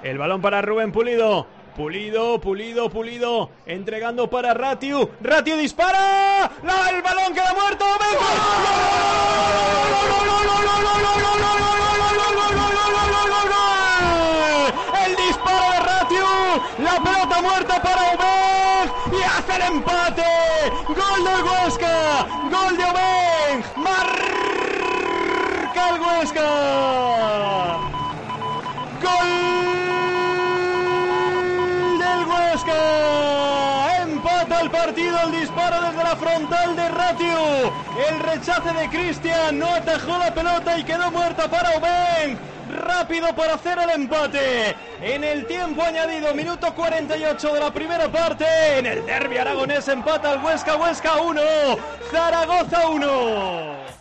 El balón para Rubén Pulido. Pulido, entregando para Ratiu. Ratiu dispara. El balón queda muerto. El disparo de Ratiu. La pelota muerta para Aubeng. Y hace el empate. Gol del Huesca. Gol de Aubeng. Marca el Huesca. Gol. Empata el partido, el disparo desde la frontal de Ratiu. El rechace de Cristian, no atajó la pelota y quedó muerta para Aubeng. Rápido para hacer el empate. En el tiempo añadido, minuto 48 de la primera parte. En el derbi aragonés empata el Huesca 1, Zaragoza 1.